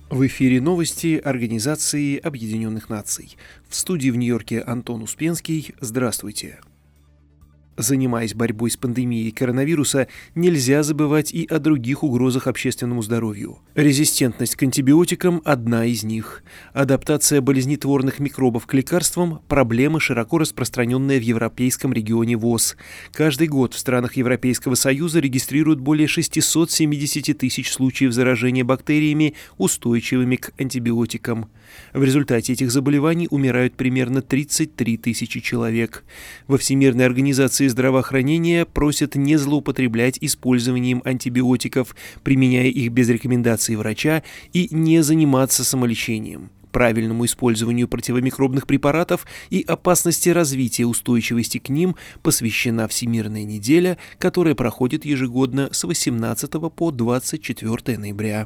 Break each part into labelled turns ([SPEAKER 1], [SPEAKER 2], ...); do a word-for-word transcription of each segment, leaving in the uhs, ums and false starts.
[SPEAKER 1] В эфире новости Организации Объединенных Наций. В студии в Нью-Йорке Антон Успенский. Здравствуйте. Занимаясь борьбой с пандемией коронавируса, нельзя забывать и о других угрозах общественному здоровью. Резистентность к антибиотикам – одна из них. Адаптация болезнетворных микробов к лекарствам – проблема, широко распространенная в европейском регионе ВОЗ. Каждый год в странах Европейского Союза регистрируют более шестьсот семьдесят тысяч случаев заражения бактериями, устойчивыми к антибиотикам. В результате этих заболеваний умирают примерно тридцать три тысячи человек. Во Всемирной организации здравоохранения просят не злоупотреблять использованием антибиотиков, применяя их без рекомендаций врача, и не заниматься самолечением. Правильному использованию противомикробных препаратов и опасности развития устойчивости к ним посвящена Всемирная неделя, которая проходит ежегодно с восемнадцатого по двадцать четвёртое ноября.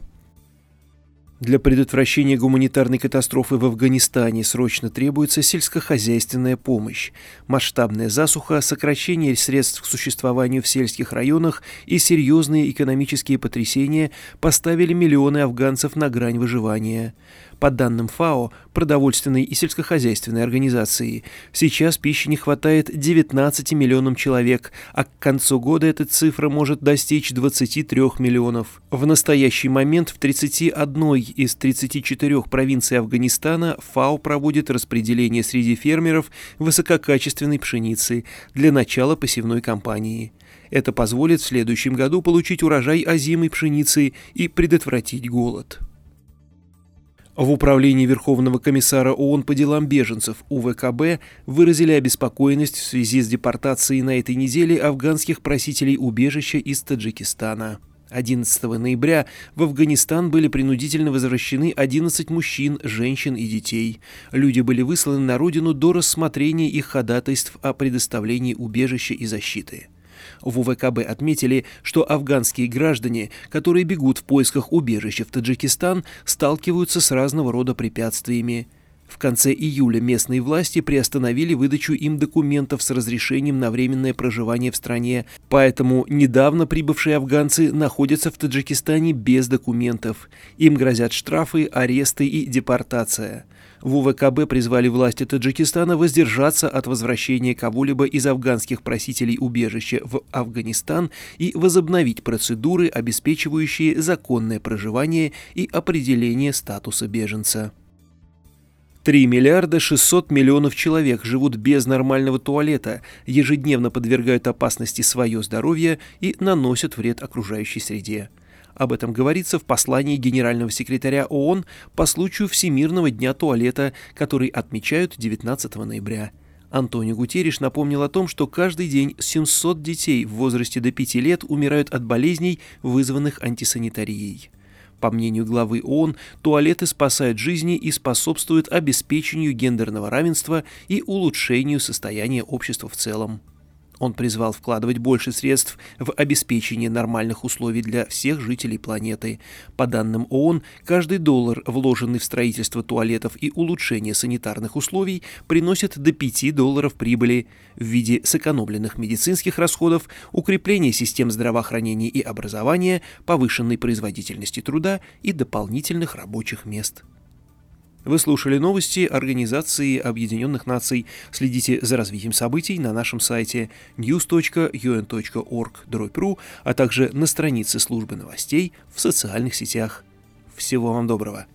[SPEAKER 1] Для предотвращения гуманитарной катастрофы в Афганистане срочно требуется сельскохозяйственная помощь. Масштабная засуха, сокращение средств к существованию в сельских районах и серьезные экономические потрясения поставили миллионы афганцев на грань выживания. По данным ФАО, продовольственной и сельскохозяйственной организации, сейчас пищи не хватает девятнадцати миллионам человек, а к концу года эта цифра может достичь двадцати трёх миллионов. В настоящий момент в тридцати одной из тридцати четырёх провинций Афганистана ФАО проводит распределение среди фермеров высококачественной пшеницы для начала посевной кампании. Это позволит в следующем году получить урожай озимой пшеницы и предотвратить голод. В Управлении Верховного комиссара ООН по делам беженцев У В К Б выразили обеспокоенность в связи с депортацией на этой неделе афганских просителей убежища из Таджикистана. одиннадцатого ноября в Афганистан были принудительно возвращены одиннадцать мужчин, женщин и детей. Люди были высланы на родину до рассмотрения их ходатайств о предоставлении убежища и защиты. В У В К Б отметили, что афганские граждане, которые бегут в поисках убежища в Таджикистан, сталкиваются с разного рода препятствиями. В конце июля местные власти приостановили выдачу им документов с разрешением на временное проживание в стране, поэтому недавно прибывшие афганцы находятся в Таджикистане без документов. Им грозят штрафы, аресты и депортация. В У В К Б призвали власти Таджикистана воздержаться от возвращения кого-либо из афганских просителей убежища в Афганистан и возобновить процедуры, обеспечивающие законное проживание и определение статуса беженца. три миллиарда шестьсот миллионов человек живут без нормального туалета, ежедневно подвергают опасности свое здоровье и наносят вред окружающей среде. Об этом говорится в послании генерального секретаря ООН по случаю Всемирного дня туалета, который отмечают девятнадцатого ноября. Антонио Гутерриш напомнил о том, что каждый день семьсот детей в возрасте до пяти лет умирают от болезней, вызванных антисанитарией. По мнению главы ООН, туалеты спасают жизни и способствуют обеспечению гендерного равенства и улучшению состояния общества в целом. Он призвал вкладывать больше средств в обеспечение нормальных условий для всех жителей планеты. По данным ООН, каждый доллар, вложенный в строительство туалетов и улучшение санитарных условий, приносит до пяти долларов прибыли в виде сэкономленных медицинских расходов, укрепления систем здравоохранения и образования, повышенной производительности труда и дополнительных рабочих мест. Вы слушали новости Организации Объединенных Наций. Следите за развитием событий на нашем сайте ньюс точка ю эн точка орг дробь ру, а также на странице службы новостей в социальных сетях. Всего вам доброго.